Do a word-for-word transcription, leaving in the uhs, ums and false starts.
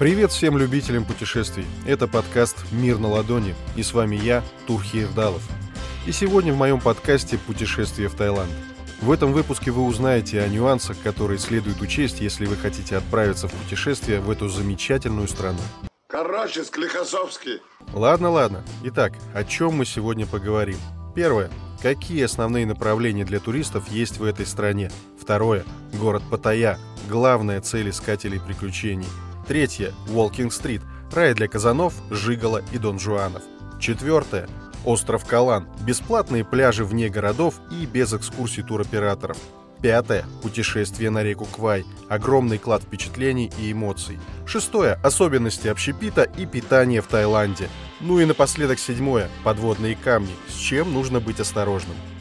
Привет всем любителям путешествий. Это подкаст «Мир на ладони», и с вами я, Турхи Ирдалов. И сегодня в моем подкасте «Путешествие в Таиланд». В этом выпуске вы узнаете о нюансах, которые следует учесть, если вы хотите отправиться в путешествие в эту замечательную страну. Короче, Склифосовский. Ладно, ладно. Итак, о чем мы сегодня поговорим? Первое. Какие основные направления для туристов есть в этой стране? Второе. Город Паттайя. Главная цель искателей приключений. Третье. Уолкинг-стрит. Рай для казанов, жиголо и донжуанов. Четвертое. Остров Калан. Бесплатные пляжи вне городов и без экскурсий туроператоров. Пятое. Путешествие на реку Квай. Огромный клад впечатлений и эмоций. Шестое. Особенности общепита и питания в Таиланде. Ну и напоследок седьмое. Подводные камни. С чем нужно быть осторожным.